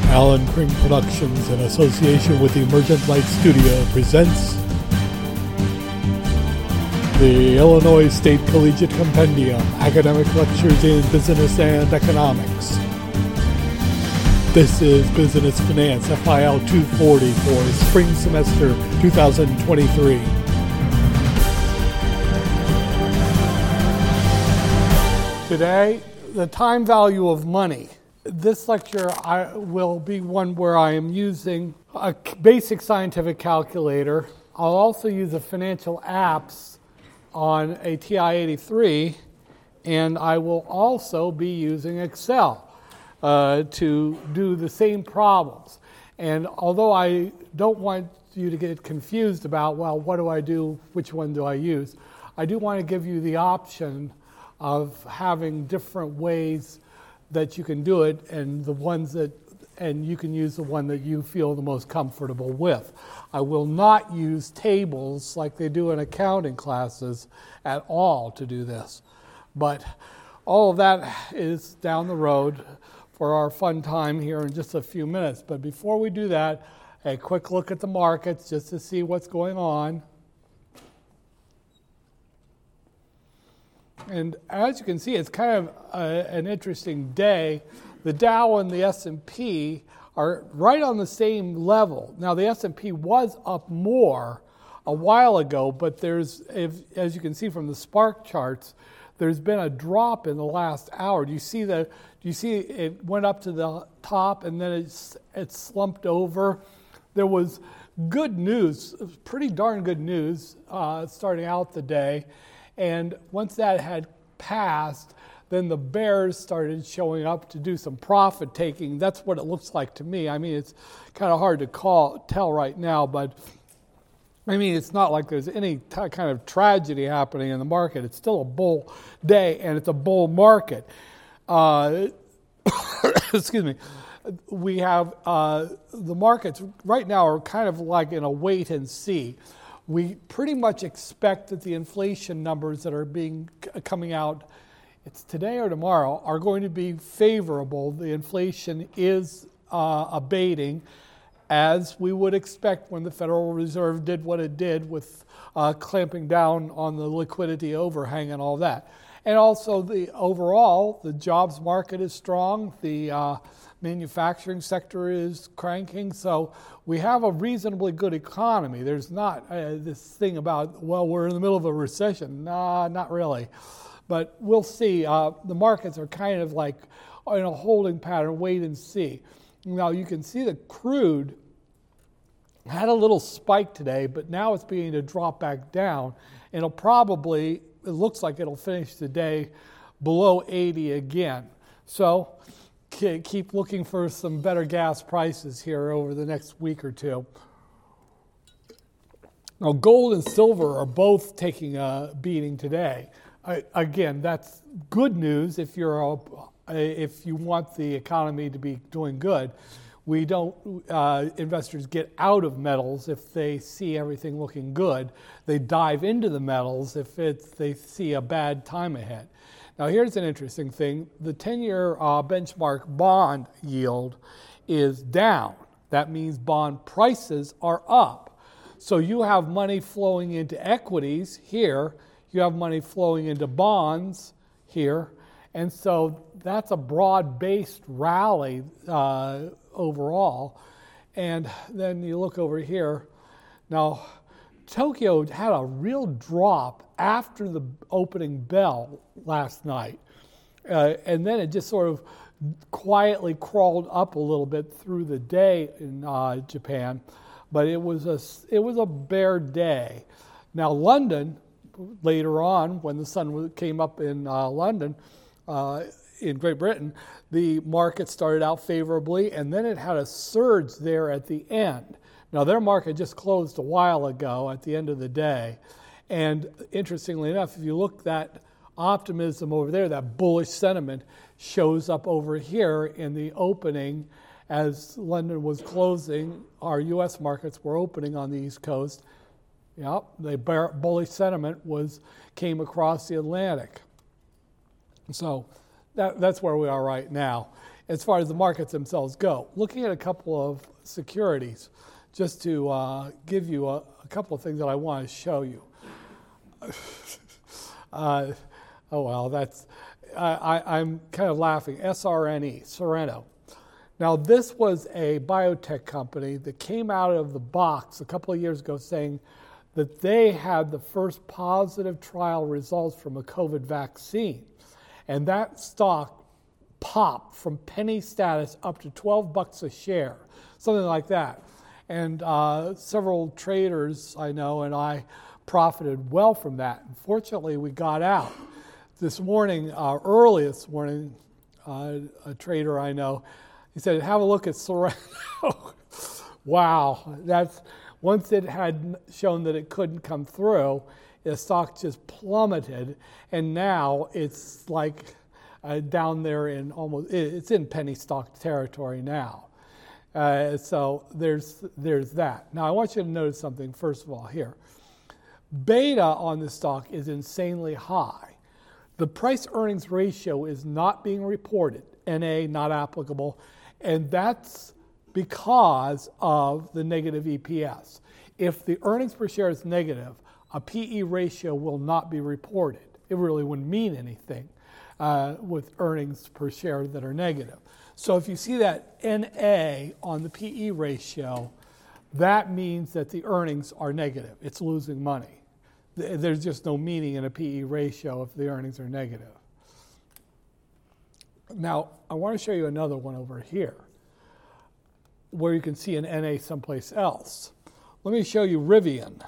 Alan Kring Productions, in association with the Emergent Light Studio, presents the Illinois State Collegiate Compendium, Academic Lectures in Business and Economics. This is Business Finance, FIL 240 for spring semester 2023. Today, the time value of money. This lecture will be one where I am using a basic scientific calculator. I'll also use the financial apps on a TI-83, and I will also be using Excel to do the same problems. And although I don't want you to get confused about, well, what do I do, which one do I use, I do want to give you the option of having different ways that you can do it, and you can use the one that you feel the most comfortable with. I will not use tables like they do in accounting classes at all to do this. But all of that is down the road for our fun time here in just a few minutes. But before we do that, a quick look at the markets just to see what's going on. And as you can see, it's kind of an interesting day. The Dow and the S&P are right on the same level. Now, the S&P was up more a while ago, but as you can see from the Spark charts, there's been a drop in the last hour. Do you see it went up to the top and then it slumped over? There was good news, pretty darn good news starting out the day. And once that had passed, then the bears started showing up to do some profit taking. That's what it looks like to me. I mean, it's kind of hard to tell right now, but I mean, it's not like there's any kind of tragedy happening in the market. It's still a bull day, and it's a bull market. Excuse me. We have the markets right now are kind of like in a wait and see. We pretty much expect that the inflation numbers that are coming out, it's today or tomorrow, are going to be favorable. The inflation is abating, as we would expect when the Federal Reserve did what it did with clamping down on the liquidity overhang and all that. And also the jobs market is strong. The manufacturing sector is cranking, so we have a reasonably good economy. There's not this thing about, well, we're in the middle of a recession. Nah, not really. But we'll see. The markets are kind of like in a holding pattern, wait and see. Now, you can see the crude had a little spike today, but now it's beginning to drop back down. And it looks like it'll finish the day below 80 again. So keep looking for some better gas prices here over the next week or two. Now, gold and silver are both taking a beating today. Again, that's good news if you want the economy to be doing good. We don't, investors get out of metals if they see everything looking good. They dive into the metals if they see a bad time ahead. Now, here's an interesting thing. The 10-year benchmark bond yield is down. That means bond prices are up. So you have money flowing into equities here. You have money flowing into bonds here. And so that's a broad-based rally overall. And then you look over here. Now, Tokyo had a real drop after the opening bell last night. And then it just sort of quietly crawled up a little bit through the day in Japan. But it was a bear day. Now, London, later on, when the sun came up in London, in Great Britain, the market started out favorably, and then it had a surge there at the end. Now, their market just closed a while ago at the end of the day. And interestingly enough, if you look, that optimism over there, that bullish sentiment, shows up over here in the opening. As London was closing, our U.S. markets were opening on the East Coast. Yep, the bullish sentiment came across the Atlantic. So that's where we are right now. as far as the markets themselves go. Looking at a couple of securities, just to give you a couple of things that I want to show you. I'm kind of laughing. SRNE, Sorrento. Now, this was a biotech company that came out of the box a couple of years ago saying that they had the first positive trial results from a COVID vaccine. And that stock popped from penny status up to $12 a share, something like that. And several traders I know and I profited well from that. Unfortunately, we got out. This morning, early this morning, a trader I know, he said, have a look at Sorrento. Wow, that's once it had shown that it couldn't come through, the stock just plummeted, and now it's like down there in it's in penny stock territory now. So there's that. Now I want you to notice something first of all here. Beta on the stock is insanely high. The price-earnings ratio is not being reported, NA not applicable, and that's because of the negative EPS. If the earnings per share is negative, a PE ratio will not be reported. It really wouldn't mean anything with earnings per share that are negative. So if you see that NA on the PE ratio, that means that the earnings are negative. It's losing money. There's just no meaning in a PE ratio if the earnings are negative. Now, I want to show you another one over here where you can see an NA someplace else. Let me show you Rivian.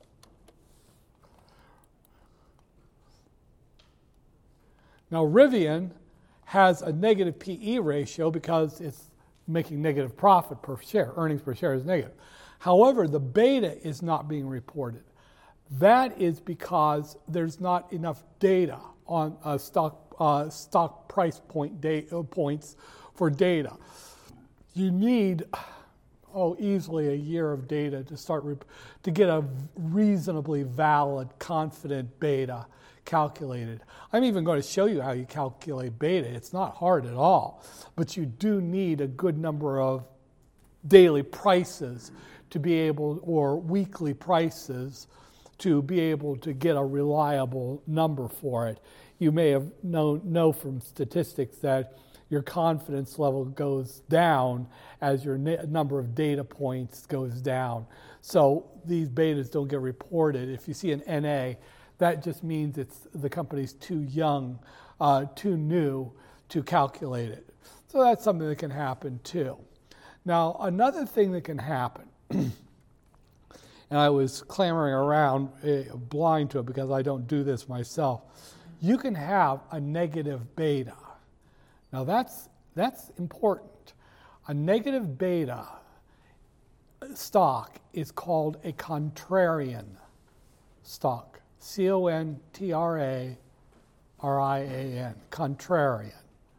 Now, Rivian has a negative PE ratio because it's making negative profit per share. Earnings per share is negative. However, the beta is not being reported. That is because there's not enough data on stock price points for data. You need easily a year of data to get a reasonably valid, confident beta calculated. I'm even going to show you how you calculate beta. It's not hard at all, but you do need a good number of daily prices to be able, or weekly prices, to be able to get a reliable number for it. You may have know from statistics that your confidence level goes down as your number of data points goes down. So these betas don't get reported. If you see an NA, that just means the company's too young, too new to calculate it. So that's something that can happen too. Now, another thing that can happen, and I was clamoring around blind to it because I don't do this myself, you can have a negative beta. Now that's important. A negative beta stock is called a contrarian stock. CONTRARIAN, contrarian.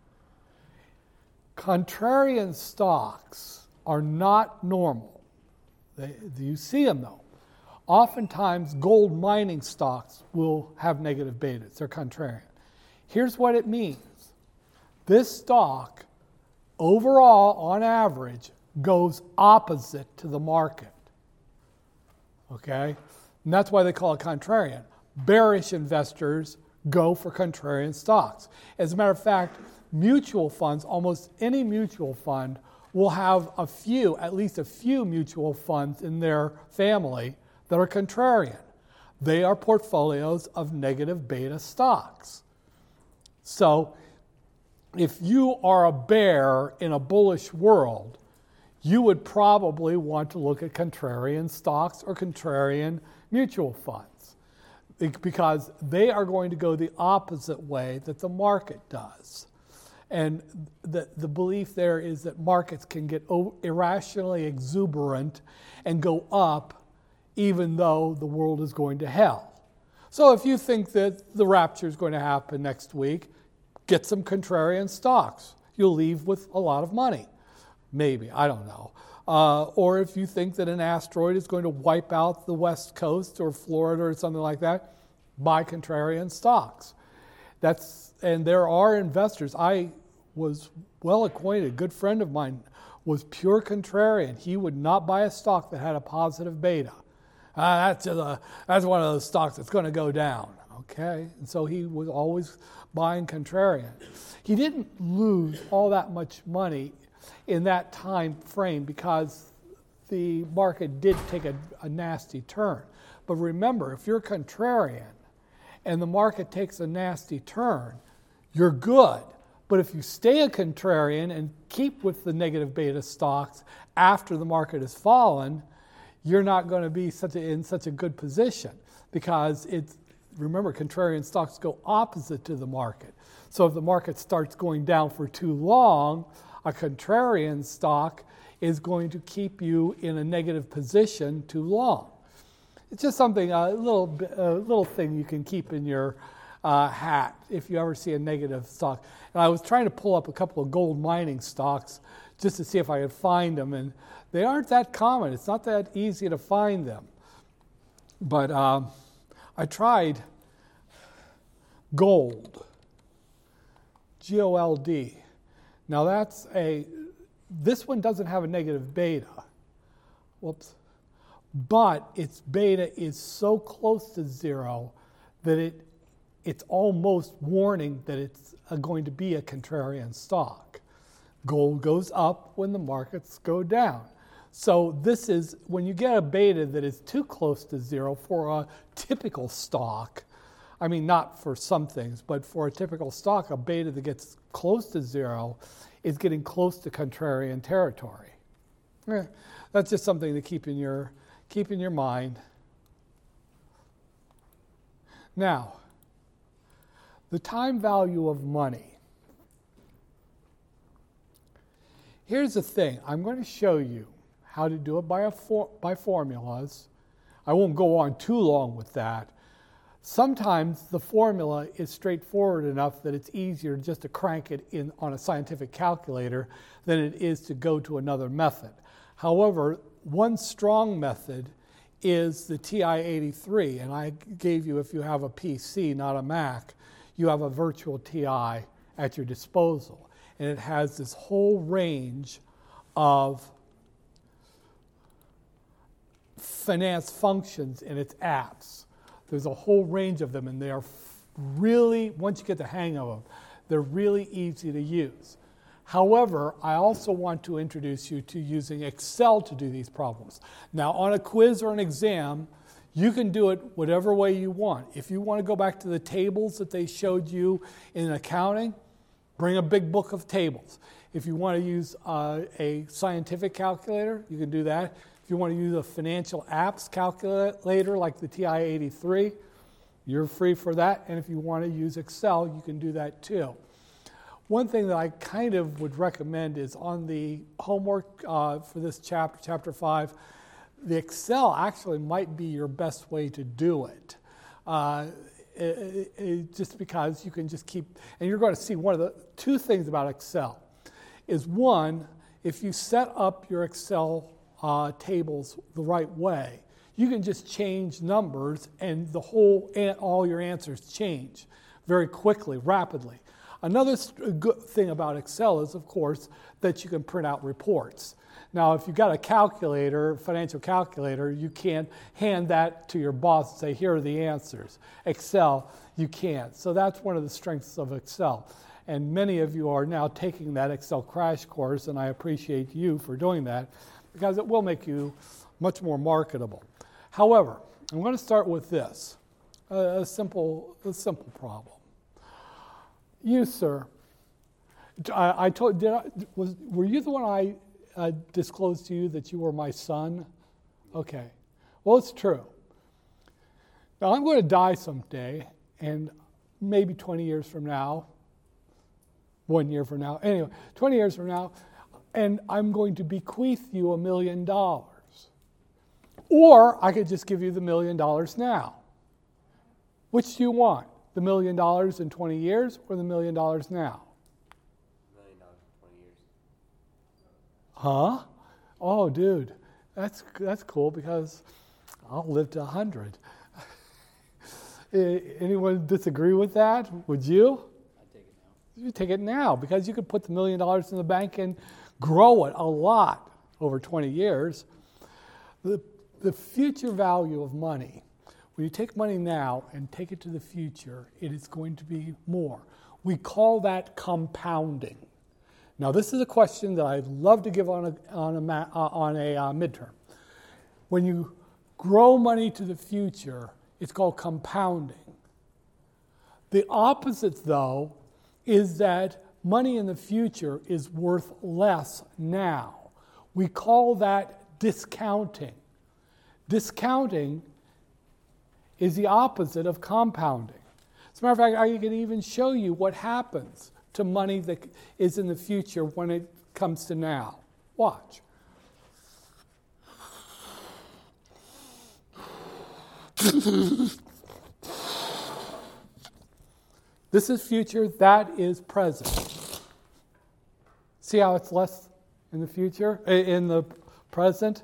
Contrarian stocks are not normal. You see them though. Oftentimes gold mining stocks will have negative betas. They're contrarian. Here's what it means. This stock, overall, on average, goes opposite to the market. Okay? And that's why they call it contrarian. Bearish investors go for contrarian stocks. As a matter of fact, mutual funds, almost any mutual fund, will have at least a few mutual funds in their family that are contrarian. They are portfolios of negative beta stocks. So, if you are a bear in a bullish world, you would probably want to look at contrarian stocks or contrarian mutual funds because they are going to go the opposite way that the market does. And the belief there is that markets can get irrationally exuberant and go up even though the world is going to hell. So if you think that the rapture is going to happen next week, get some contrarian stocks. You'll leave with a lot of money. Maybe, I don't know. Or if you think that an asteroid is going to wipe out the West Coast or Florida or something like that, buy contrarian stocks. And there are investors. I was well acquainted, a good friend of mine, was pure contrarian. He would not buy a stock that had a positive beta. That's one of those stocks that's going to go down. Okay, and so he was always buying contrarian. He didn't lose all that much money in that time frame because the market did take a nasty turn. But remember, if you're contrarian and the market takes a nasty turn, you're good. But if you stay a contrarian and keep with the negative beta stocks after the market has fallen, you're not going to be in such a good position because remember, contrarian stocks go opposite to the market. So if the market starts going down for too long, a contrarian stock is going to keep you in a negative position too long. It's just something, a little thing you can keep in your hat if you ever see a negative stock. And I was trying to pull up a couple of gold mining stocks just to see if I could find them, and they aren't that common. It's not that easy to find them. But I tried gold, GOLD. Now this one doesn't have a negative beta. Whoops. But its beta is so close to zero that it's almost warning that it's going to be a contrarian stock. Gold goes up when the markets go down. So this is, when you get a beta that is too close to zero for a typical stock, I mean, not for some things, but for a typical stock, a beta that gets close to zero is getting close to contrarian territory. That's just something to keep in your mind. Now, the time value of money. Here's the thing. I'm going to show you how to do it by formulas. I won't go on too long with that. Sometimes the formula is straightforward enough that it's easier just to crank it in on a scientific calculator than it is to go to another method. However, one strong method is the TI-83, and I gave you, if you have a PC, not a Mac, you have a virtual TI at your disposal. And it has this whole range of finance functions in its apps. There's a whole range of them, and they are really, once you get the hang of them, they're really easy to use. However, I also want to introduce you to using Excel to do these problems. Now, on a quiz or an exam, you can do it whatever way you want. If you want to go back to the tables that they showed you in accounting, bring a big book of tables. If you want to use a scientific calculator, you can do that. If you want to use a financial apps calculator like the TI-83, you're free for that. And if you want to use Excel, you can do that too. One thing that I kind of would recommend is on the homework for this chapter 5, the Excel actually might be your best way to do it. Just because you can just keep, and you're going to see one of the two things about Excel is one, if you set up your Excel tables the right way, you can just change numbers and all your answers change very quickly, rapidly. Another good thing about Excel is, of course, that you can print out reports. Now, if you've got a calculator, financial calculator, you can't hand that to your boss and say, here are the answers. Excel, you can't. So that's one of the strengths of Excel. And many of you are now taking that Excel crash course, and I appreciate you for doing that because it will make you much more marketable. However, I'm going to start with this, a simple problem. You, sir, were you the one I disclosed to you that you were my son? Okay. Well, it's true. Now, I'm going to die someday, and maybe 20 years from now, 1 year from now, anyway, 20 years from now, and I'm going to bequeath you $1 million. Or I could just give you the $1 million now. Which do you want? The $1 million in 20 years or the $1 million now? $1 million in 20 years. Huh? Oh, dude, that's cool because I'll live to 100. Anyone disagree with that? Would you? I'd take it You take it now because you could put the $1 million in the bank and grow it a lot over 20 years. The future value of money, when you take money now and take it to the future, it is going to be more. We call that compounding. Now, this is a question that I'd love to give on a midterm. When you grow money to the future, it's called compounding. The opposite, though, is that money in the future is worth less now. We call that discounting. Discounting is the opposite of compounding. As a matter of fact, I can even show you what happens to money that is in the future when it comes to now. Watch. This is future, that is present. See how it's less in the future, in the present?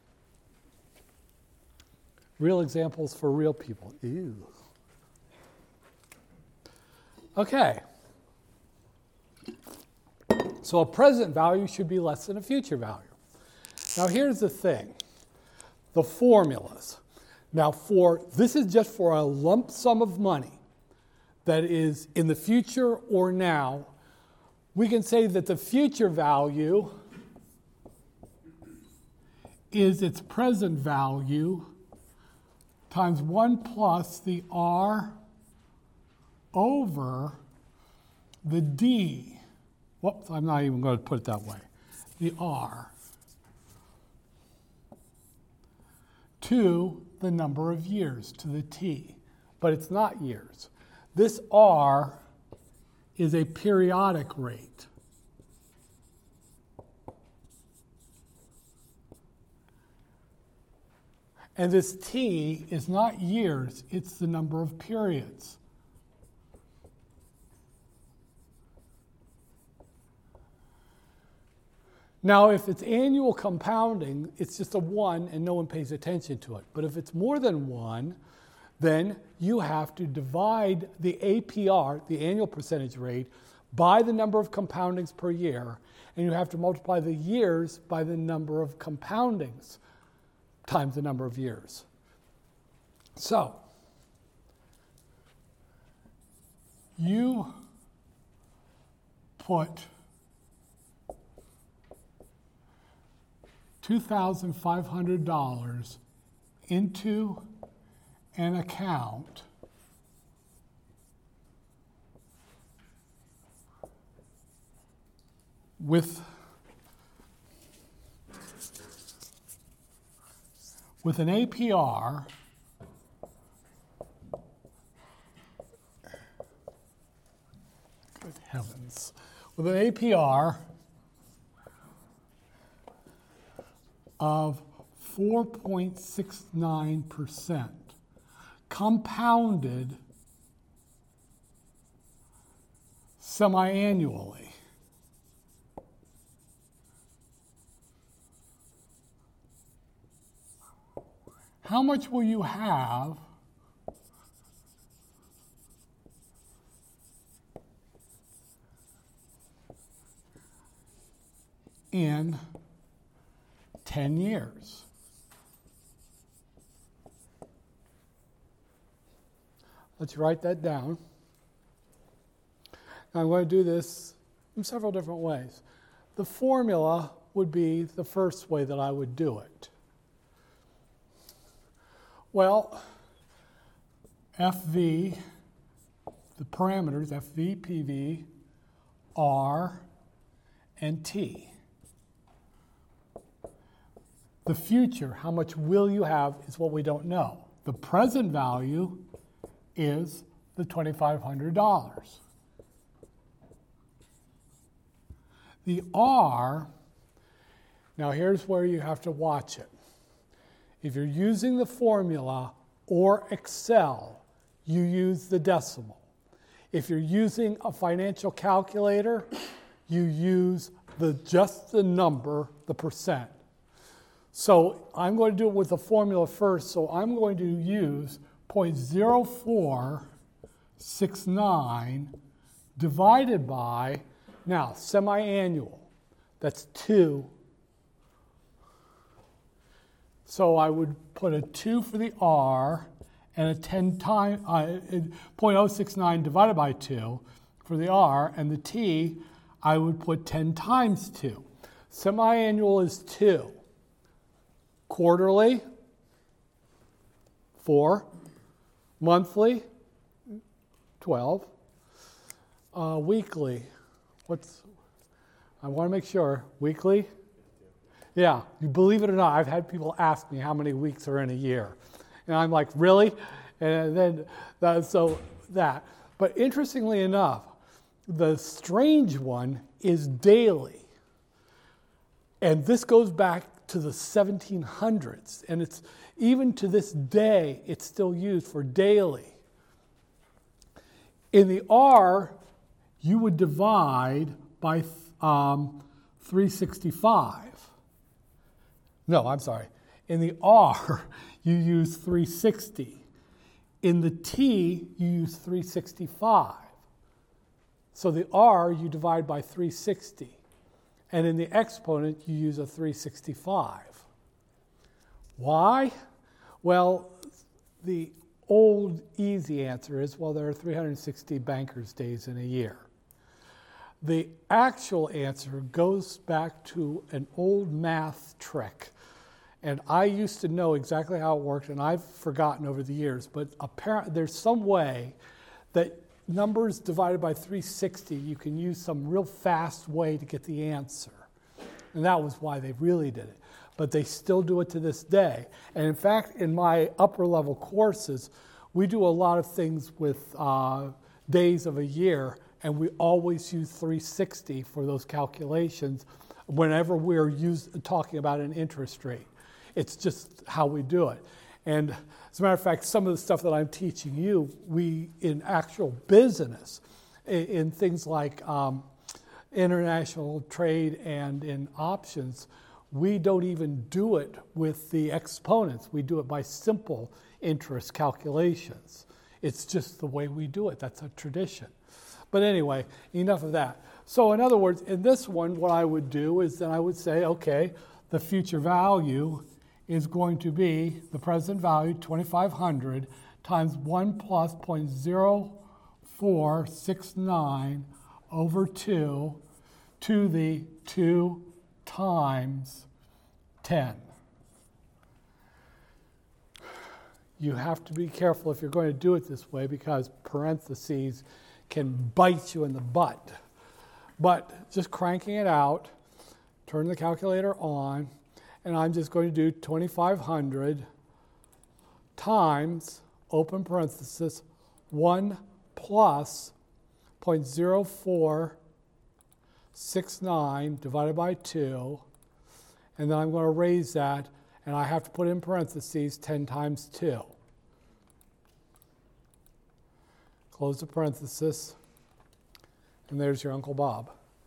Real examples for real people. Ew. Okay. So a present value should be less than a future value. Now here's the thing. The formulas. Now this is just for a lump sum of money that is in the future or now. We can say that the future value is its present value times 1 plus the R over the D. Whoops, I'm not even going to put it that way. The R to the number of years, to the T. But it's not years. This R is a periodic rate. And this T is not years, it's the number of periods. Now, if it's annual compounding, it's just a 1 and no one pays attention to it. But if it's more than 1, then you have to divide the APR, the annual percentage rate, by the number of compoundings per year, and you have to multiply the years by the number of compoundings times the number of years. So, you put $2,500 into an account with an APR good heavens, with an APR of 4.69%, compounded semi-annually. How much will you have in 10 years? Let's write that down. Now I'm going to do this in several different ways. The formula would be the first way that I would do it. Well, FV, the parameters, FV, PV, R, and T. The future, how much will you have, is what we don't know. The present value is the $2,500. The R, now here's where you have to watch it. If you're using the formula or Excel, you use the decimal. If you're using a financial calculator, you use just the number, the percent. So I'm going to do it with the formula first, so I'm going to use 0.0469 divided by, now, semi-annual, that's 2. So I would put a 2 for the R and a 10 times, 0.069 divided by 2 for the R, and the T, I would put 10 times 2. Semi-annual is 2. Quarterly, 4. Monthly, 12. Weekly, I want to make sure, weekly? Yeah, you believe it or not, I've had people ask me how many weeks are in a year. And I'm like, really? And then, But interestingly enough, the strange one is daily. And this goes back to the 1700s. And it's even to this day, it's still used for daily. In the R, you would divide by 365. No, I'm sorry. In the R, you use 360. In the T, you use 365. So the R, you divide by 360. And in the exponent, you use a 365. Why? Well, the old easy answer is, well, there are 360 bankers' days in a year. The actual answer goes back to an old math trick. And I used to know exactly how it worked, and I've forgotten over the years, but apparently there's some way that numbers divided by 360, you can use some real fast way to get the answer. And that was why they really did it. But they still do it to this day. And in fact, in my upper level courses, we do a lot of things with days of a year, and we always use 360 for those calculations whenever we're talking about an interest rate. It's just how we do it. And as a matter of fact, some of the stuff that I'm teaching you, we in actual business, in things like international trade and in options, we don't even do it with the exponents. We do it by simple interest calculations. It's just the way we do it. That's a tradition. But anyway, enough of that. So in other words, in this one, what I would do is then I would say, okay, the future value is going to be the present value, 2,500, times 1 plus 0.0469 over 2 to the 2 times 10. You have to be careful if you're going to do it this way because parentheses can bite you in the butt. But just cranking it out, turn the calculator on, and I'm just going to do 2,500 times, open parenthesis, 1 plus 0.0469 divided by 2, and then I'm going to raise that, and I have to put in parentheses 10 times 2. Close the parenthesis, and there's your Uncle Bob.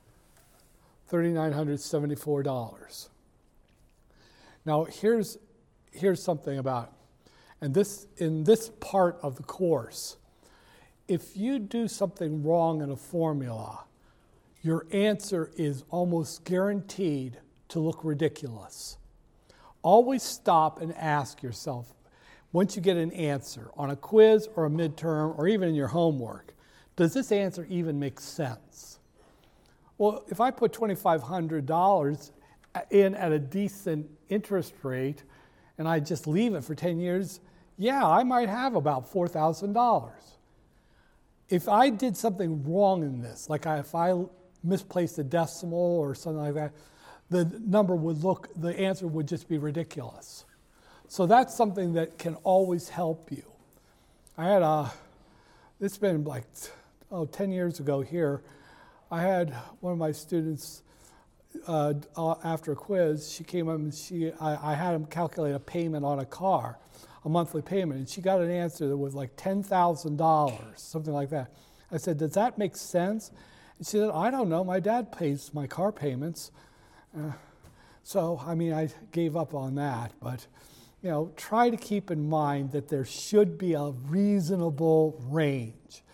$3,974. Now here's something about it. And in this part of the course, if you do something wrong in a formula, your answer is almost guaranteed to look ridiculous. Always stop and ask yourself, once you get an answer on a quiz or a midterm or even in your homework, does this answer even make sense? Well, if I put $2,500 in at a decent interest rate and I just leave it for 10 years, yeah, I might have about $4,000. If I did something wrong in this, like if I misplaced a decimal or something like that, the answer would just be ridiculous. So that's something that can always help you. I had it's been like 10 years ago here, I had one of my students, after a quiz, she came up and I had him calculate a payment on a car, a monthly payment, and she got an answer that was like $10,000, something like that. I said, does that make sense? And she said, I don't know, my dad pays my car payments. So, I gave up on that, but, try to keep in mind that there should be a reasonable range.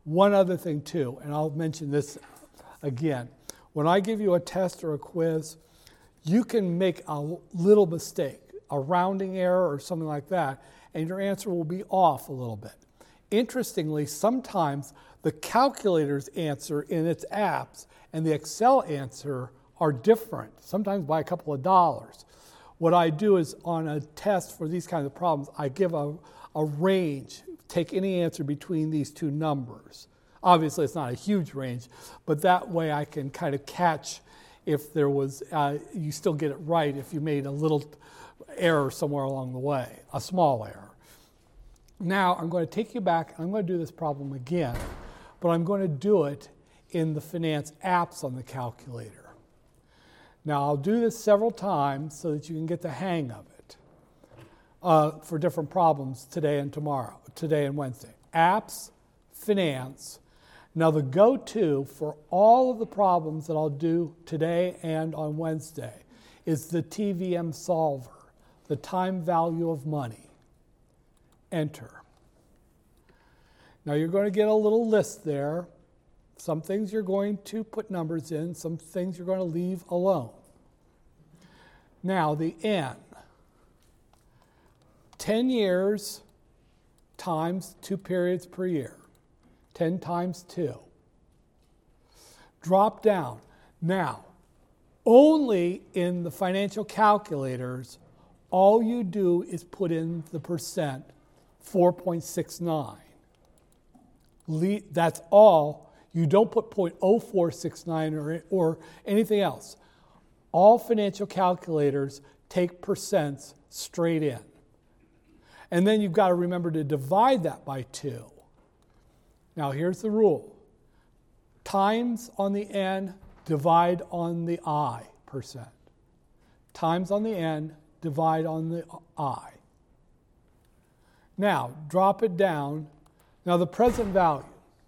One other thing too, and I'll mention this again. When I give you a test or a quiz, you can make a little mistake, a rounding error or something like that, and your answer will be off a little bit. Interestingly, sometimes the calculator's answer in its apps and the Excel answer are different, sometimes by a couple of dollars. What I do is on a test for these kinds of problems, I give a range. Take any answer between these two numbers. Obviously, it's not a huge range, but that way I can kind of catch if there was, you still get it right if you made a little error somewhere along the way, a small error. Now, I'm going to take you back. I'm going to do this problem again, but I'm going to do it in the finance apps on the calculator. Now, I'll do this several times so that you can get the hang of it for different problems today and tomorrow, today and Wednesday. Apps, finance. Now, the go-to for all of the problems that I'll do today and on Wednesday is the TVM solver, the time value of money. Enter. Now, you're going to get a little list there. Some things you're going to put numbers in, some things you're going to leave alone. Now, the N. 10 years times 2 periods per year. 10 times 2. Drop down. Now, only in the financial calculators, all you do is put in the percent, 4.69. That's all. You don't put 0.0469 or anything else. All financial calculators take percents straight in. And then you've got to remember to divide that by 2. Now here's the rule. Times on the N, divide on the I percent. Times on the N, divide on the I. Now, drop it down. Now the present value.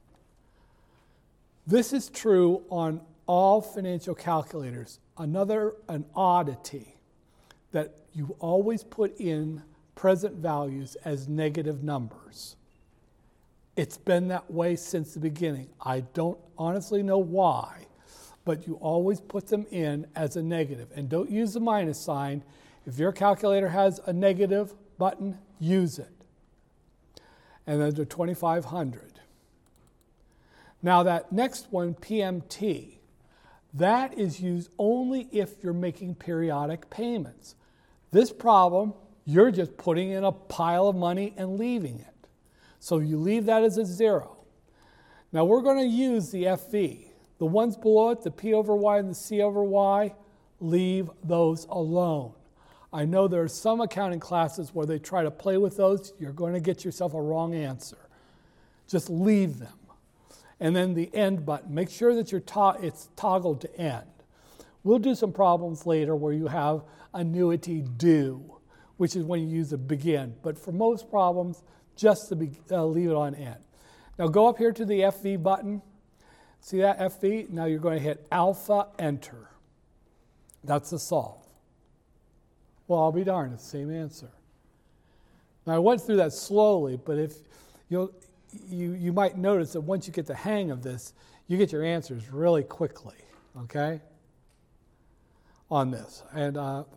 This is true on all financial calculators. An oddity that you always put in present values as negative numbers. It's been that way since the beginning. I don't honestly know why, but you always put them in as a negative. And don't use the minus sign. If your calculator has a negative button, use it. And then the 2,500. Now that next one, PMT, that is used only if you're making periodic payments. This problem, you're just putting in a pile of money and leaving it. So you leave that as a 0. Now we're going to use the FV. The ones below it, the P over Y and the C over Y, leave those alone. I know there are some accounting classes where they try to play with those. You're going to get yourself a wrong answer. Just leave them. And then the end button. Make sure that it's toggled to end. We'll do some problems later where you have annuity due, which is when you use the begin. But for most problems, just leave it on end. Now go up here to the FV button. See that FV? Now you're going to hit alpha, enter. That's the solve. Well, I'll be darned, it's the same answer. Now I went through that slowly, but if you might notice that once you get the hang of this, you get your answers really quickly, okay, on this. And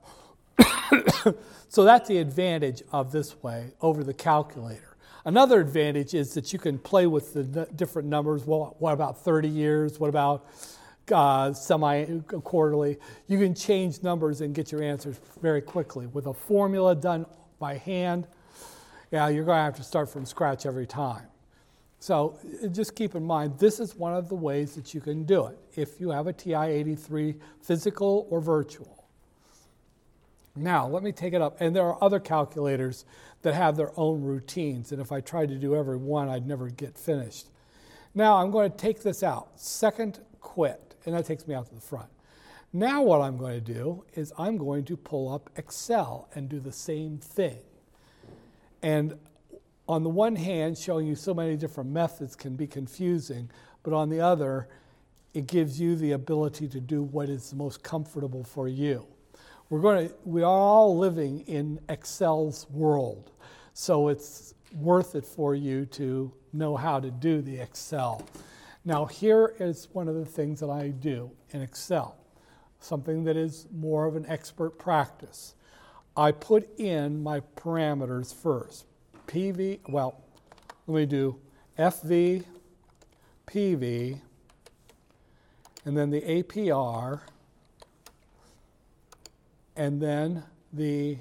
so that's the advantage of this way over the calculator. Another advantage is that you can play with the different numbers. Well, what about 30 years? What about semi-quarterly? You can change numbers and get your answers very quickly. With a formula done by hand, you're going to have to start from scratch every time. So just keep in mind, this is one of the ways that you can do it if you have a TI-83 physical or virtual. Now, let me take it up. And there are other calculators that have their own routines. And if I tried to do every one, I'd never get finished. Now, I'm going to take this out. Second, quit. And that takes me out to the front. Now what I'm going to do is I'm going to pull up Excel and do the same thing. And on the one hand, showing you so many different methods can be confusing, but on the other, it gives you the ability to do what is the most comfortable for you. We are all living in Excel's world, so it's worth it for you to know how to do the Excel. Now here is one of the things that I do in Excel, something that is more of an expert practice. I put in my parameters first. PV, well, let me do FV, PV, and then the APR, and then the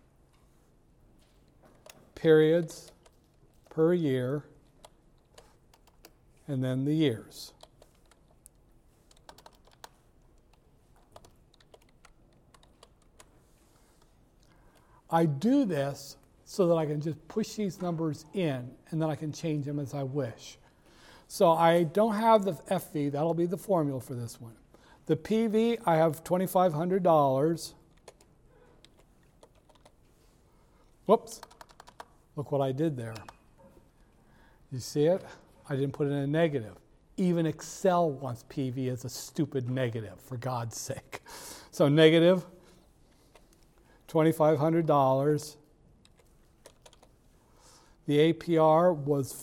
periods per year, and then the years. I do this so that I can just push these numbers in, and then I can change them as I wish. So I don't have the FV, that'll be the formula for this one. The PV, I have $2,500. Whoops, look what I did there. You see it? I didn't put in a negative. Even Excel wants PV as a stupid negative, for God's sake. So negative $2,500. The APR was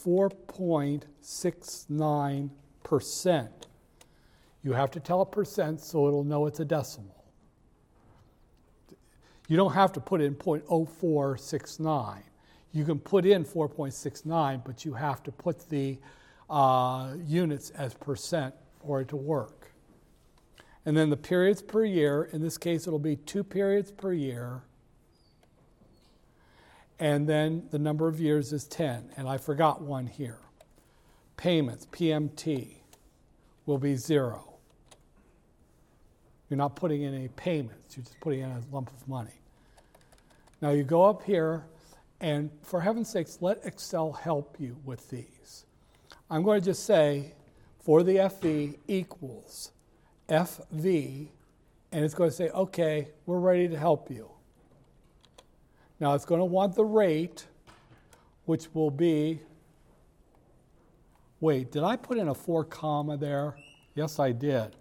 4.69%. You have to tell a percent so it'll know it's a decimal. You don't have to put in 0.0469. You can put in 4.69, but you have to put the units as percent for it to work. And then the periods per year, in this case it'll be 2 periods per year. And then the number of years is 10. And I forgot one here. Payments, PMT, will be 0. You're not putting in any payments. You're just putting in a lump of money. Now you go up here, and for heaven's sakes, let Excel help you with these. I'm going to just say, for the FV equals FV, and it's going to say, okay, we're ready to help you. Now it's going to want the rate, which will be, wait, did I put in a 4 comma there? Yes, I did.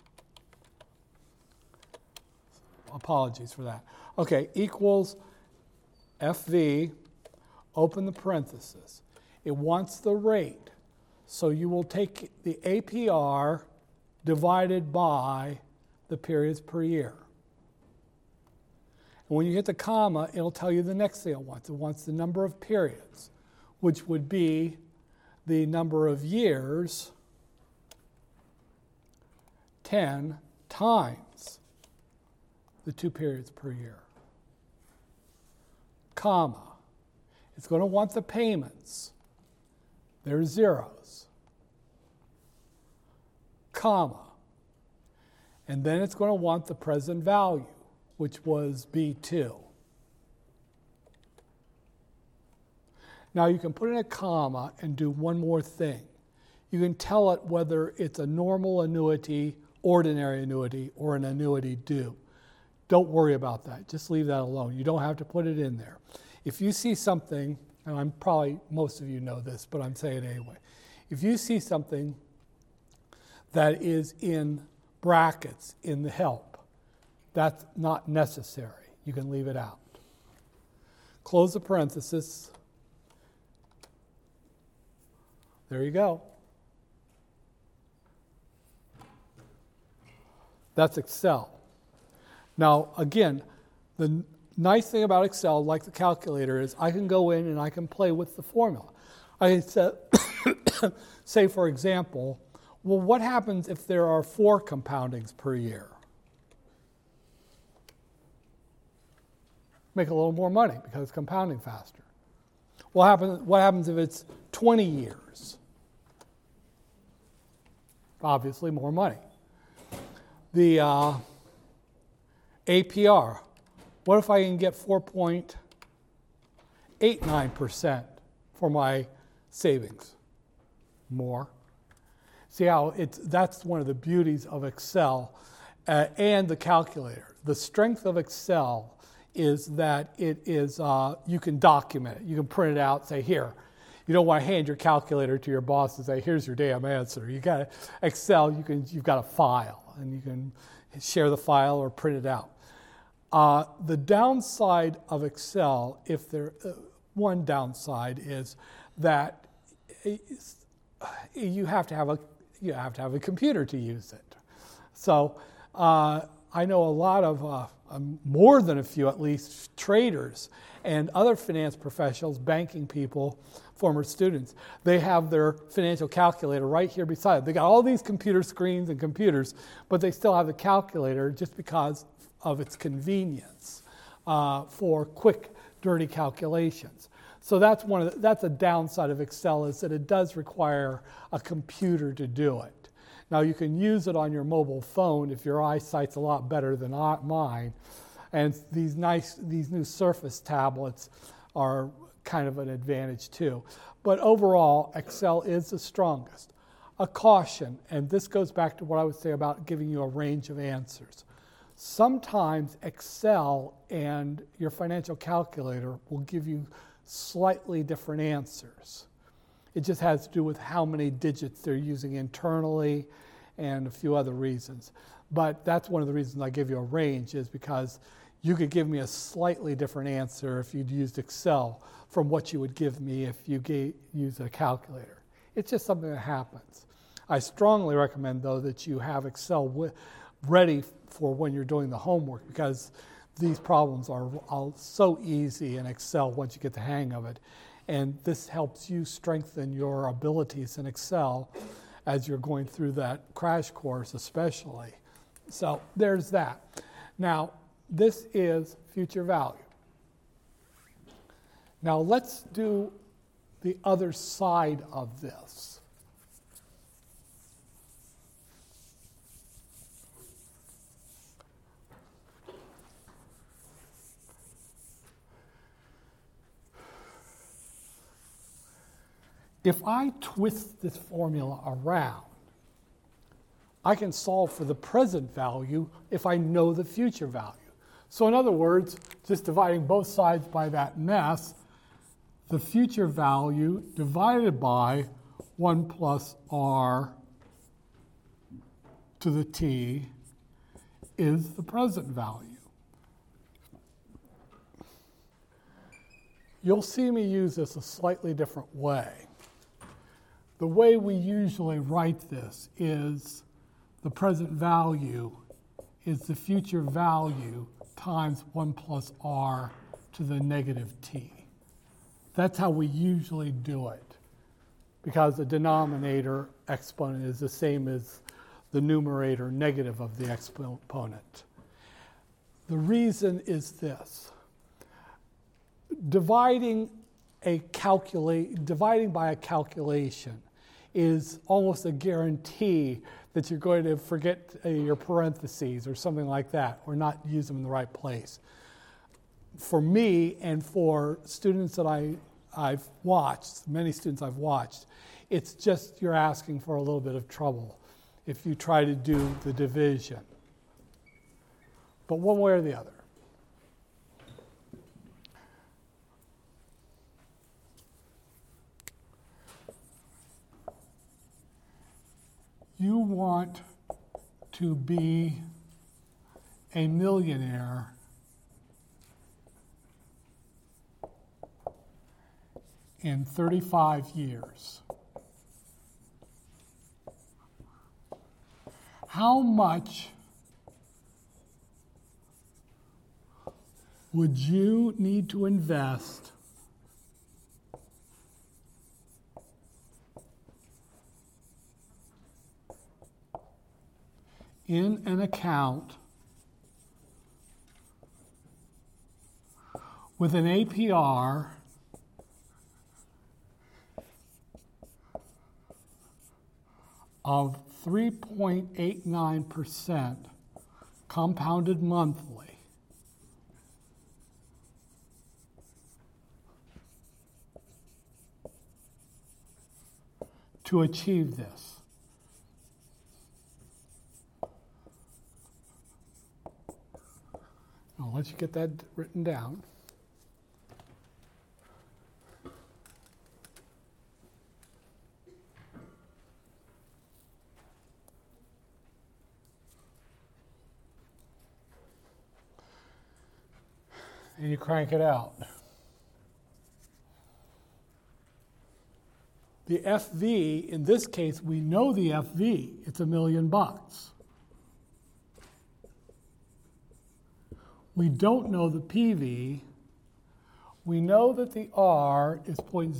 Apologies for that. Okay, equals FV, open the parenthesis. It wants the rate. So you will take the APR divided by the periods per year. And when you hit the comma, it'll tell you the next thing it wants. It wants the number of periods, which would be the number of years, 10 times the 2 periods per year. Comma. It's going to want the payments. They're zeros. Comma. And then it's going to want the present value, which was B2. Now you can put in a comma and do one more thing. You can tell it whether it's a normal annuity, ordinary annuity, or an annuity due. Don't worry about that. Just leave that alone. You don't have to put it in there. If you see something, and most of you know this, but I'm saying it anyway. If you see something that is in brackets in the help, that's not necessary. You can leave it out. Close the parenthesis. There you go. That's Excel. Now, again, the nice thing about Excel, like the calculator, is I can go in and I can play with the formula. I can say, for example, well, what happens if there are 4 compoundings per year? Make a little more money because it's compounding faster. What happens if it's 20 years? Obviously, more money. The APR. What if I can get 4.89% for my savings? More. See how that's one of the beauties of Excel and the calculator. The strength of Excel is that it is you can document it. You can print it out, say, here. You don't want to hand your calculator to your boss and say, here's your damn answer. You got Excel, you've got a file, and you can share the file or print it out. The downside of Excel, one downside is that you have to have a computer to use it. So I know a lot of, more than a few at least, traders and other finance professionals, banking people, former students. They have their financial calculator right here beside it. They got all these computer screens and computers, but they still have the calculator just because of its convenience for quick, dirty calculations. So that's a downside of Excel, is that it does require a computer to do it. Now you can use it on your mobile phone if your eyesight's a lot better than mine. And these new Surface tablets are kind of an advantage too. But overall, Excel is the strongest. A caution, and this goes back to what I would say about giving you a range of answers. Sometimes Excel and your financial calculator will give you slightly different answers. It just has to do with how many digits they're using internally and a few other reasons. But that's one of the reasons I give you a range, is because you could give me a slightly different answer if you'd used Excel from what you would give me if you use a calculator. It's just something that happens. I strongly recommend, though, that you have Excel ready for when you're doing the homework, because these problems are so easy in Excel once you get the hang of it. And this helps you strengthen your abilities in Excel as you're going through that crash course especially. So there's that. Now, this is future value. Now let's do the other side of this. If I twist this formula around, I can solve for the present value if I know the future value. So in other words, just dividing both sides by that mess, the future value divided by 1 plus r to the t is the present value. You'll see me use this a slightly different way. The way we usually write this is the present value is the future value times 1 plus r to the negative t. That's how we usually do it, because the denominator exponent is the same as the numerator negative of the exponent. The reason is this. Dividing by a calculation is almost a guarantee that you're going to forget your parentheses or something like that, or not use them in the right place. For me and for students that I've watched, many students I've watched, it's just you're asking for a little bit of trouble if you try to do the division. But one way or the other. You want to be a millionaire in 35 years. How much would you need to invest in an account with an APR of 3.89% compounded monthly to achieve this? I'll let you get that written down. And you crank it out. The FV, in this case, we know the FV. It's $1 million. We don't know the PV. We know that the R is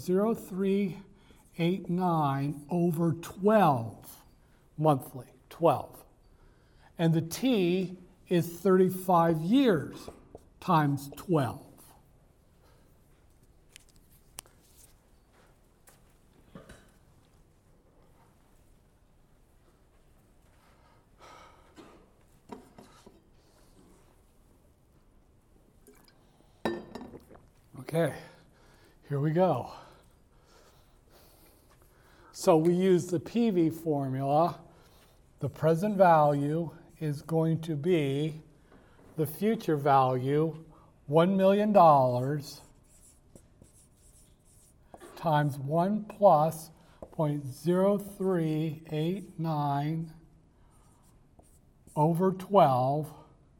0.0389 over 12 monthly, 12. And the T is 35 years times 12. Okay, here we go. So we use the PV formula. The present value is going to be the future value, $1 million times 1 plus 0.0389 over 12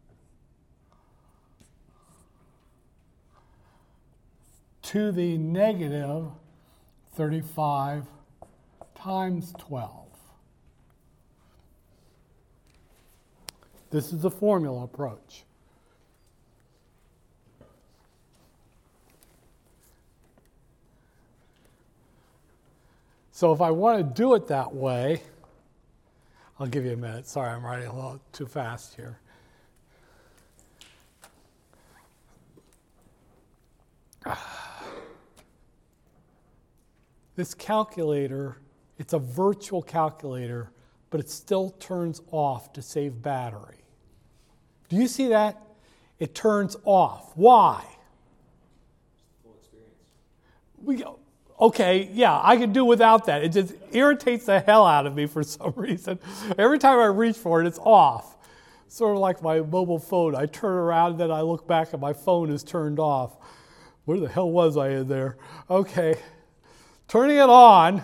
to the negative 35 times 12. This is the formula approach. So if I want to do it that way, I'll give you a minute. Sorry, I'm writing a little too fast here. This calculator, it's a virtual calculator, but it still turns off to save battery. Do you see that? It turns off. Why? Full experience. We go, okay, yeah, I can do without that. It just irritates the hell out of me for some reason. Every time I reach for it, it's off. Sort of like my mobile phone. I turn around and then I look back and my phone is turned off. Where the hell was I in there? Okay. Turning it on.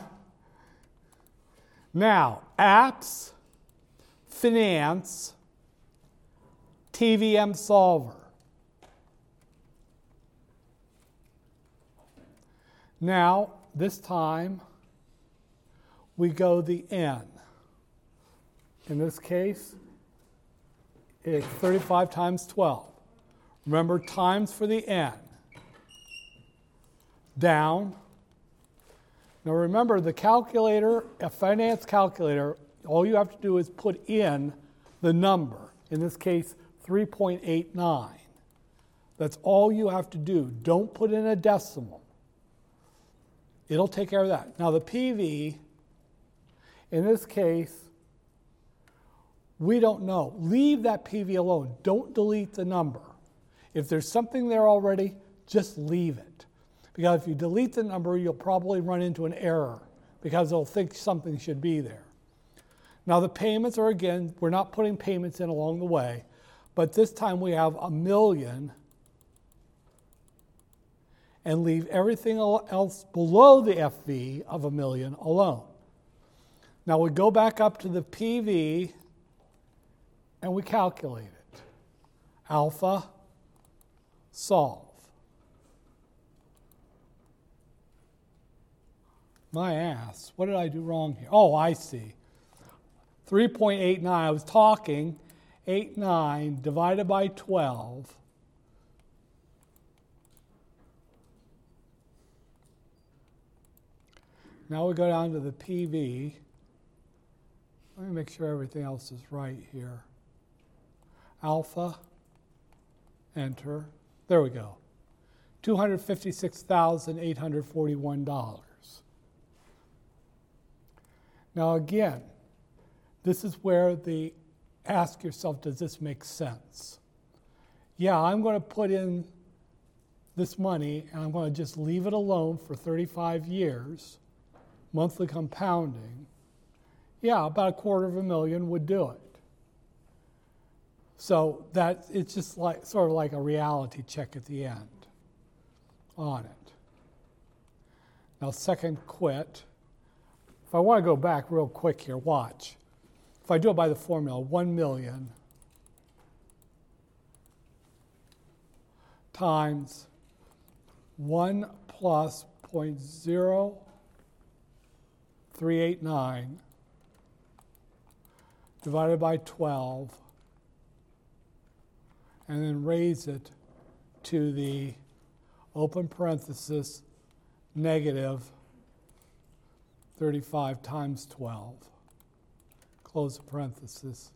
Now, apps, finance, TVM solver. Now, this time, we go the N. In this case, it's 35 times 12. Remember, times for the N. Down. Now remember, the calculator, a finance calculator, all you have to do is put in the number. In this case, 3.89. That's all you have to do. Don't put in a decimal. It'll take care of that. Now the PV, in this case, we don't know. Leave that PV alone. Don't delete the number. If there's something there already, just leave it. Because if you delete the number, you'll probably run into an error because it'll think something should be there. Now the payments are, again, we're not putting payments in along the way, but this time we have $1 million and leave everything else below the FV of $1 million alone. Now we go back up to the PV and we calculate it. Alpha, solve. My ass, what did I do wrong here? Oh, I see. 3.89, I was talking, 89 divided by 12. Now we go down to the PV. Let me make sure everything else is right here. Alpha, enter. There we go. $256,841. Now again, this is where ask yourself, does this make sense? Yeah, I'm going to put in this money and I'm going to just leave it alone for 35 years, monthly compounding. Yeah, about $250,000 would do it. So it's just like sort of like a reality check at the end on it. Now second quit. If I want to go back real quick here, watch. If I do it by the formula, 1 million times 1 plus 389 divided by 12, and then raise it to the open parenthesis negative 35 times 12. Close the parenthesis.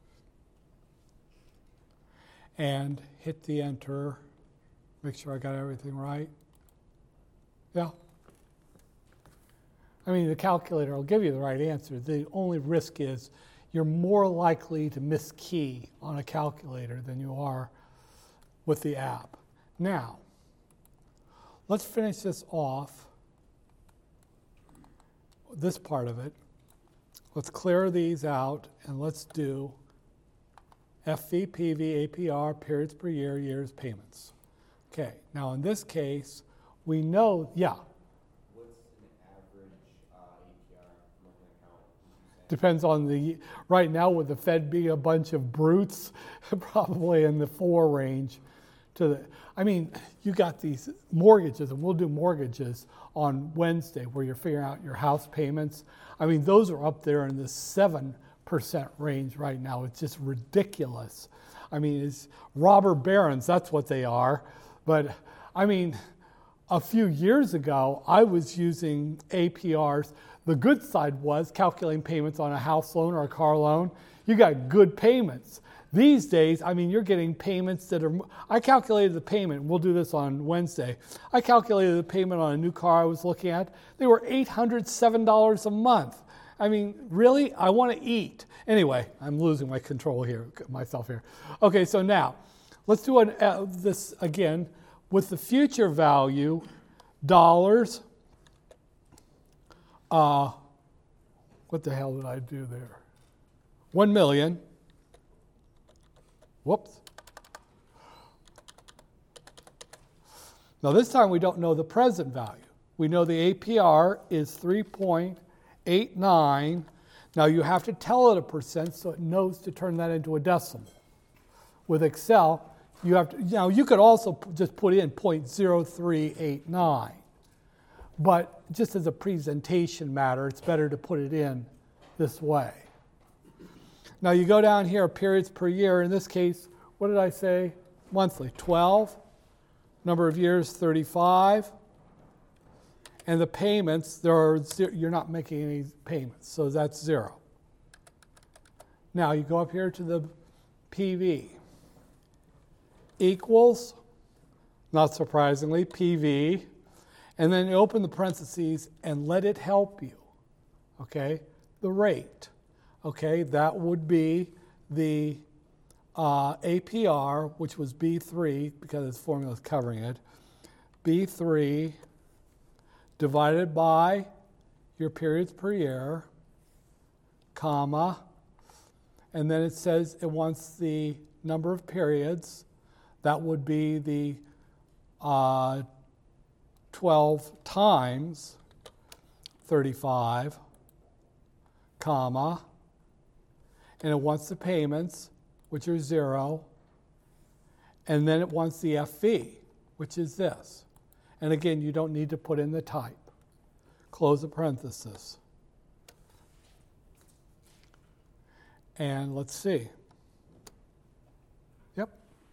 And hit the enter. Make sure I got everything right. Yeah. I mean, the calculator will give you the right answer. The only risk is you're more likely to miskey on a calculator than you are with the app. Now, let's finish this off, this part of it. Let's clear these out, and let's do FV, PV, APR, periods per year, years, payments. Okay, now in this case, we know, yeah. What's an average APR from an account? Depends on the, right now with the Fed being a bunch of brutes, probably in the 4 range. I mean, you got these mortgages, and we'll do mortgages on Wednesday where you're figuring out your house payments. I mean, those are up there in the 7% range right now. It's just ridiculous. I mean, it's robber barons, that's what they are. But I mean, a few years ago, I was using APRs. The good side was calculating payments on a house loan or a car loan. You got good payments. These days, I mean, you're getting payments that are, I calculated the payment, we'll do this on Wednesday. I calculated the payment on a new car I was looking at. They were $807 a month. I mean, really? I want to eat. Anyway, I'm losing my control here, myself here. Okay, so now, let's do this again with the future value, dollars. What the hell did I do there? 1 million. Whoops. Now this time we don't know the present value. We know the APR is 3.89. Now you have to tell it a percent so it knows to turn that into a decimal. With Excel, you have to, now you could also just put in 0.0389. But just as a presentation matter, it's better to put it in this way. Now you go down here, periods per year. In this case, what did I say? Monthly, 12. Number of years, 35. And the payments, you're not making any payments, so that's 0. Now you go up here to the PV. Equals, not surprisingly, PV. And then you open the parentheses and let it help you. Okay? The rate. Okay, that would be the APR, which was B3, because its formula is covering it. B3 divided by your periods per year, comma, and then it says it wants the number of periods. That would be the 12 times 35, comma, and it wants the payments, which are 0, and then it wants the FV, which is this. And again, you don't need to put in the type. Close the parenthesis. And let's see. Yep.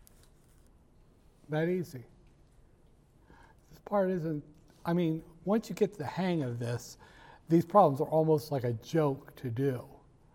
That easy. This part isn't, I mean, once you get the hang of this, these problems are almost like a joke to do.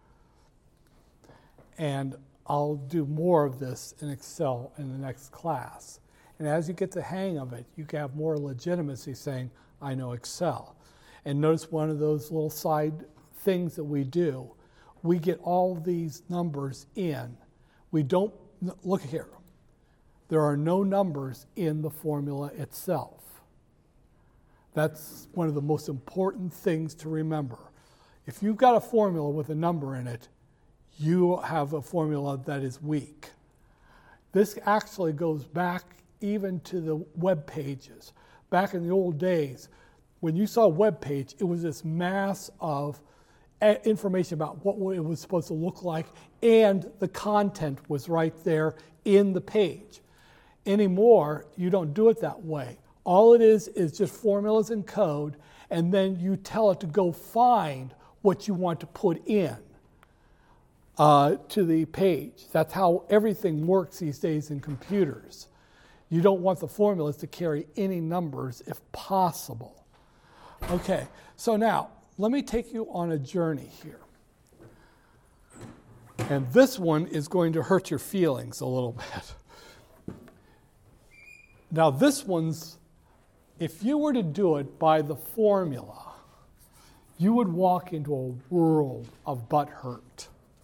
And I'll do more of this in Excel in the next class. And as you get the hang of it, you can have more legitimacy saying, I know Excel. And notice one of those little side things that we do. We get all these numbers in. We don't, look here. There are no numbers in the formula itself. That's one of the most important things to remember. If you've got a formula with a number in it, you have a formula that is weak. This actually goes back even to the web pages. Back in the old days, when you saw a web page, it was this mass of information about what it was supposed to look like, and the content was right there in the page. Anymore, you don't do it that way. All it is just formulas and code, and then you tell it to go find what you want to put in to the page. That's how everything works these days in computers. You don't want the formulas to carry any numbers if possible. Okay, so now let me take you on a journey here. And this one is going to hurt your feelings a little bit. Now this one's, if you were to do it by the formula, you would walk into a world of butthurt.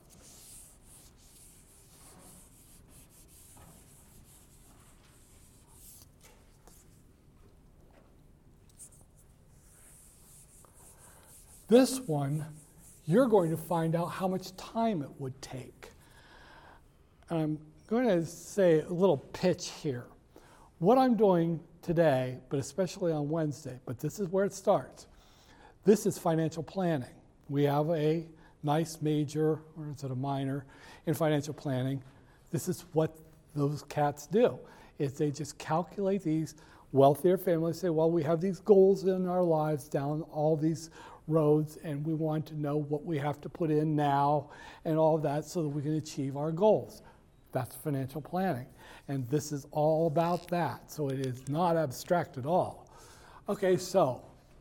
This one, you're going to find out how much time it would take. I'm going to say a little pitch here. What I'm doing today, but especially on Wednesday, but this is where it starts. This is financial planning. We have a nice major, or is it a minor, in financial planning. This is what those cats do, is they just calculate these wealthier families, say, well, we have these goals in our lives down all these roads, and we want to know what we have to put in now and all of that so that we can achieve our goals. That's financial planning. And this is all about that. So it is not abstract at all. Okay, so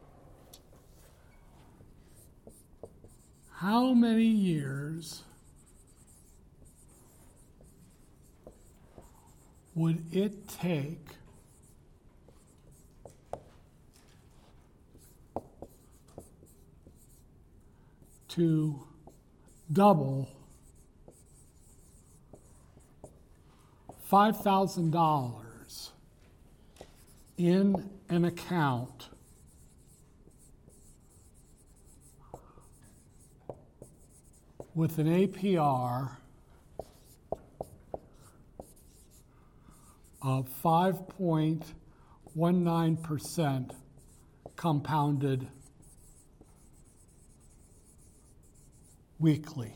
how many years would it take to double $5,000 in an account with an APR of 5.19% compounded weekly?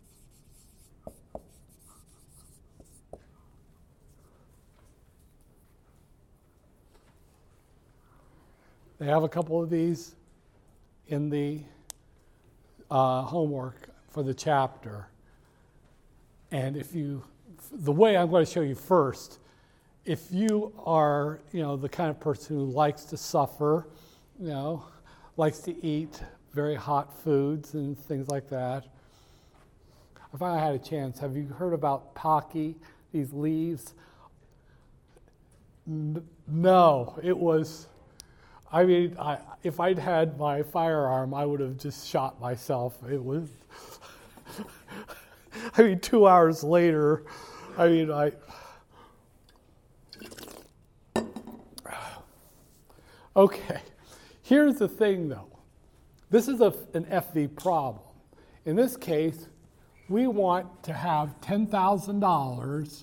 They have a couple of these in the homework for the chapter. And the way I'm going to show you first, if you are, the kind of person who likes to suffer, likes to eat very hot foods and things like that. If I had a chance, have you heard about pocky, these leaves? No, it was, if I'd had my firearm, I would have just shot myself. It was, 2 hours later, Okay, here's the thing though. This is an FV problem. In this case, we want to have $10,000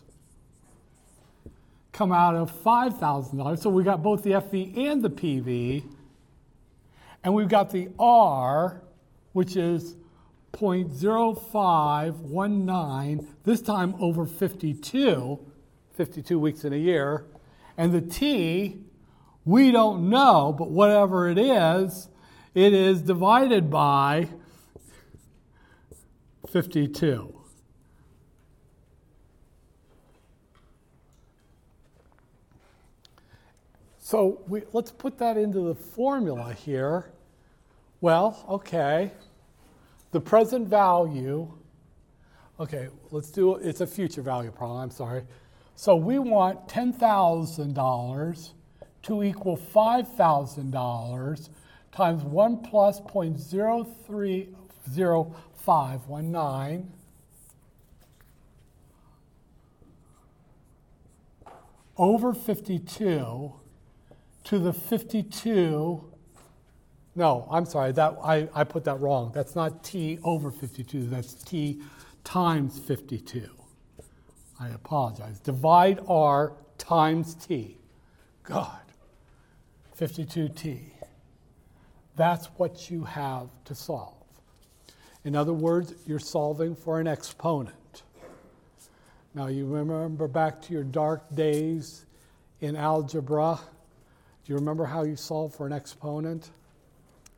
come out of $5,000. So we got both the FV and the PV. And we've got the R, which is 0.0519, this time over 52 weeks in a year. And the T, we don't know, but whatever it is divided by 52. So let's put that into the formula here. Well, okay, the present value, okay, let's do it. It's a future value problem, I'm sorry. So we want $10,000 to equal $5,000 times 1 plus 0.030519 over 52 to the 52. No, I'm sorry, I put that wrong. That's not T over 52, that's T times 52. I apologize. Divide R times T. God, 52T. That's what you have to solve. In other words, you're solving for an exponent. Now, you remember back to your dark days in algebra? Do you remember how you solve for an exponent?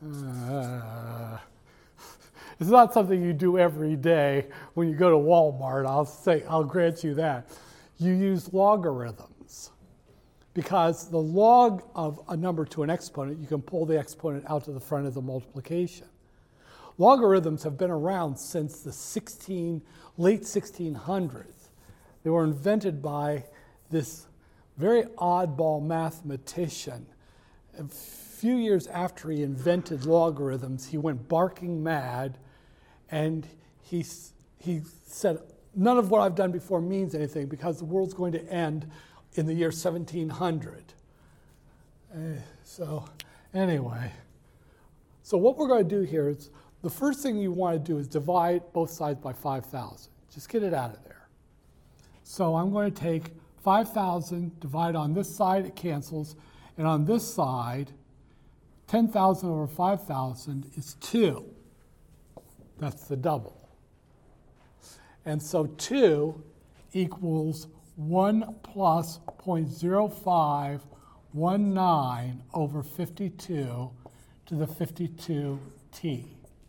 It's not something you do every day when you go to Walmart, I'll grant you that. You use logarithms because the log of a number to an exponent, you can pull the exponent out to the front of the multiplication. Logarithms have been around since the late 1600s. They were invented by this very oddball mathematician. A few years after he invented logarithms, he went barking mad, and he said, none of what I've done before means anything because the world's going to end in the year 1700. So what we're going to do here is, the first thing you want to do is divide both sides by 5,000. Just get it out of there. So I'm going to take 5,000, divide on this side, it cancels, and on this side, 10,000 over 5,000 is 2. That's the double. And so 2 equals 1 plus 0.0519 over 52 to the 52t.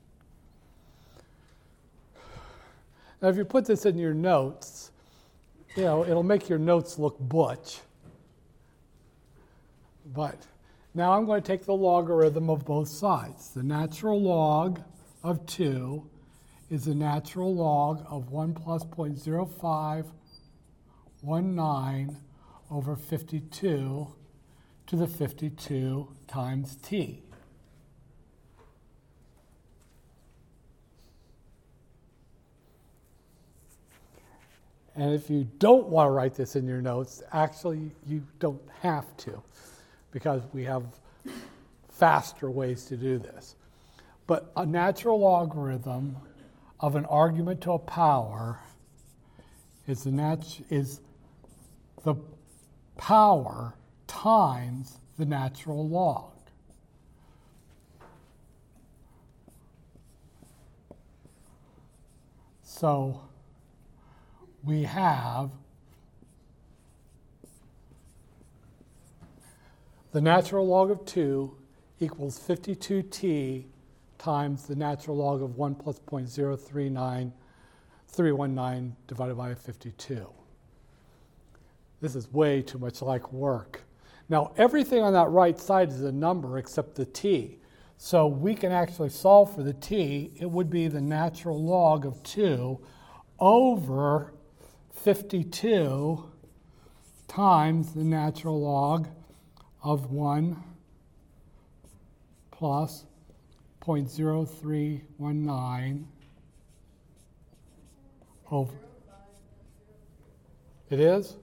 Now, if you put this in your notes, it'll make your notes look butch. But now I'm going to take the logarithm of both sides. The natural log of 2 is the natural log of 1 plus 0.0519 over 52 to the 52 times t. And if you don't want to write this in your notes, actually you don't have to, because we have faster ways to do this. But a natural logarithm of an argument to a power is the power times the natural log. So we have the natural log of 2 equals 52t times the natural log of 1 plus 0.0319 divided by 52. This is way too much like work. Now, everything on that right side is a number except the t. So we can actually solve for the t. It would be the natural log of 2 over 52 times the natural log of 1 plus 0.0319 over. It is?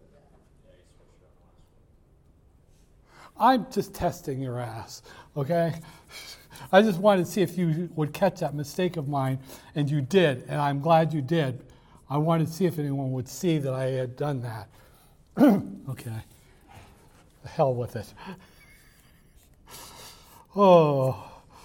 I'm just testing your ass, okay? I just wanted to see if you would catch that mistake of mine, and you did, and I'm glad you did. I wanted to see if anyone would see that I had done that. Okay. The hell with it. Oh.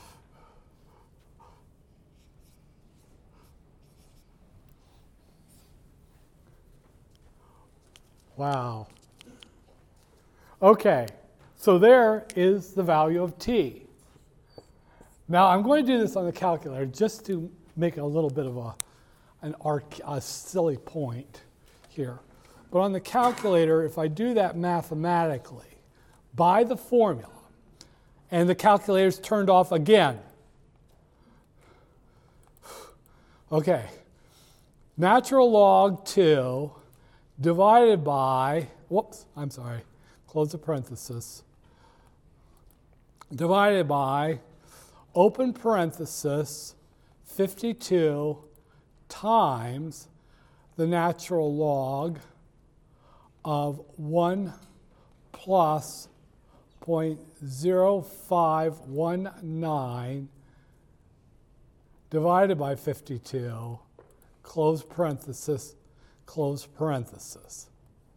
Wow. Okay. So there is the value of t. Now I'm going to do this on the calculator just to make a little bit of a silly point here. But on the calculator, if I do that mathematically by the formula, and the calculator's turned off again. Okay. Natural log 2 divided by, close the parenthesis, divided by, open parenthesis, 52 times the natural log of 1 plus 0.0519 divided by 52, close parenthesis, close parenthesis.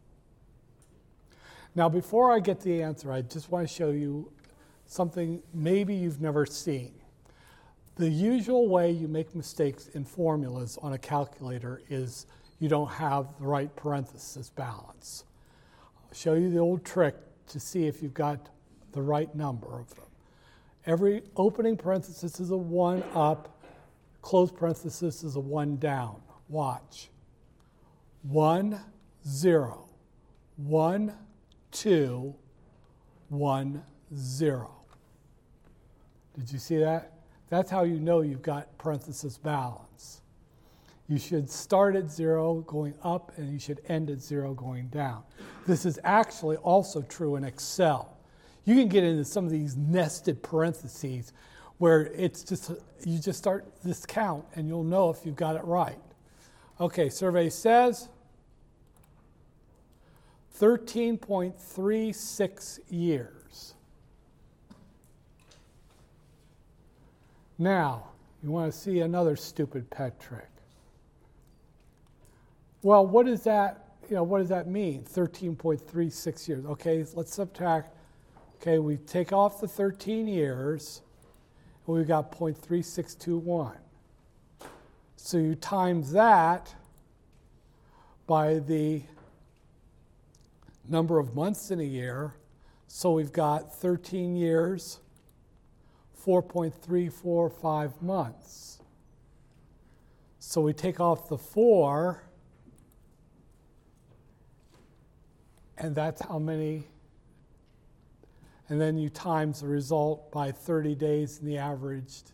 Now, before I get the answer, I just want to show you something maybe you've never seen. The usual way you make mistakes in formulas on a calculator is you don't have the right parenthesis balance. I'll show you the old trick to see if you've got the right number of them. Every opening parenthesis is a 1 up, close parenthesis is a 1 down. Watch. 1, 0. 1, 2, 1, 0. Did you see that? That's how you know you've got parenthesis balance. You should start at 0 going up, and you should end at 0 going down. This is actually also true in Excel. You can get into some of these nested parentheses where it's just, you just start this count and you'll know if you've got it right. Okay, survey says 13.36 years. Now, you want to see another stupid pet trick. Well, what does that mean? 13.36 years. Okay, let's subtract. Okay, we take off the 13 years, and we've got 0.3621. So you times that by the number of months in a year. So we've got 13 years, 4.345 months. So we take off the 4, and that's how many. And then you times the result by 30 days in the averaged.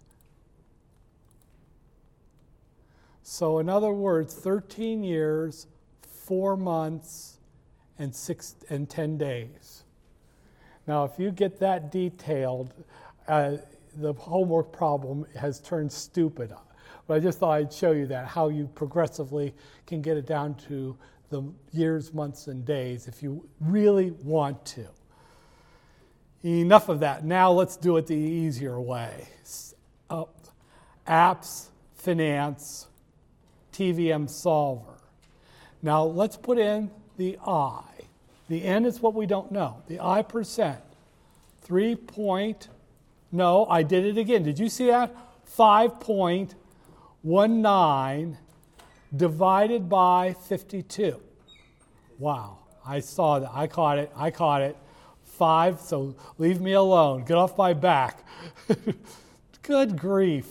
So in other words, 13 years, 4 months, and 10 days. Now, if you get that detailed, the homework problem has turned stupid. But I just thought I'd show you that, how you progressively can get it down to the years, months, and days if you really want to. Enough of that. Now let's do it the easier way. Apps, finance, TVM solver. Now let's put in the I. The N is what we don't know. The I percent. 3 point, no, I did it again. Did you see that? 5.19 divided by 52. Wow, I saw that. I caught it. 5, so leave me alone. Get off my back. Good grief.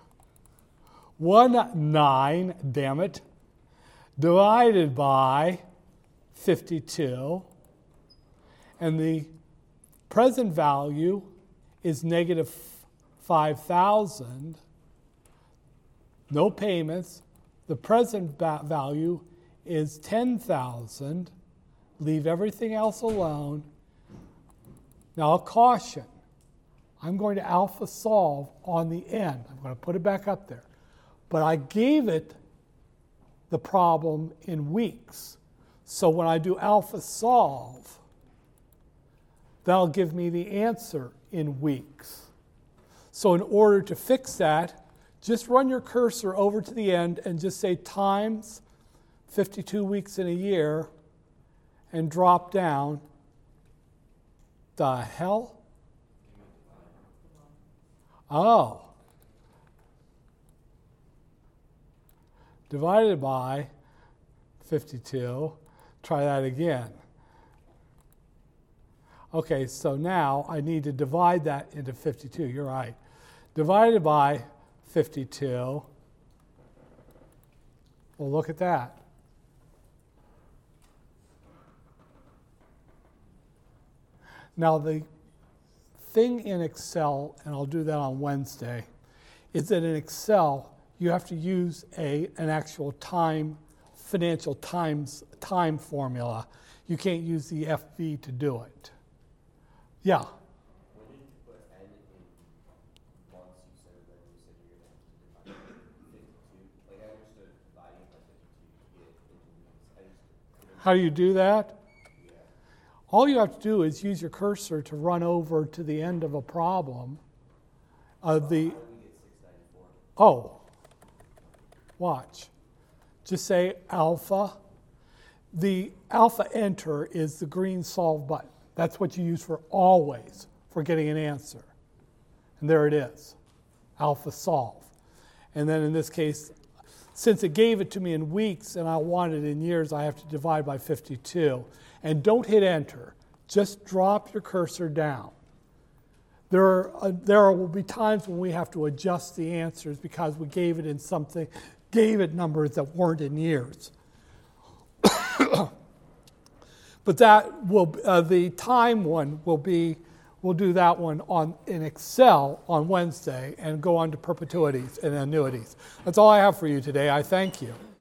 19, damn it, divided by 52. And the present value is negative 5,000. No payments. The present value is 10,000. Leave everything else alone. Now, a caution. I'm going to alpha solve on the end. I'm going to put it back up there. But I gave it the problem in weeks. So when I do alpha solve, that'll give me the answer in weeks. So in order to fix that, just run your cursor over to the end and just say times 52 weeks in a year and drop down. The hell? Oh. Divided by 52. Try that again. Okay, so now I need to divide that into 52. You're right. Divided by 52. Well, look at that. Now, the thing in Excel, and I'll do that on Wednesday, is that in Excel, you have to use an actual financial time formula. You can't use the FV to do it. Yeah? When did you put N in months, you said you're going to divide 52? Like, I understood dividing by 52 to get into weeks. How do you do that? All you have to do is use your cursor to run over to the end of a problem. How do we get 694? Oh, watch. Just say alpha. The alpha enter is the green solve button. That's what you use for always for getting an answer. And there it is, alpha solve. And then in this case, since it gave it to me in weeks and I want it in years, I have to divide by 52. And don't hit enter. Just drop your cursor down. There will be times when we have to adjust the answers because we gave it numbers that weren't in years. But that will the time one will be. We'll do that one in Excel on Wednesday and go on to perpetuities and annuities. That's all I have for you today. I thank you.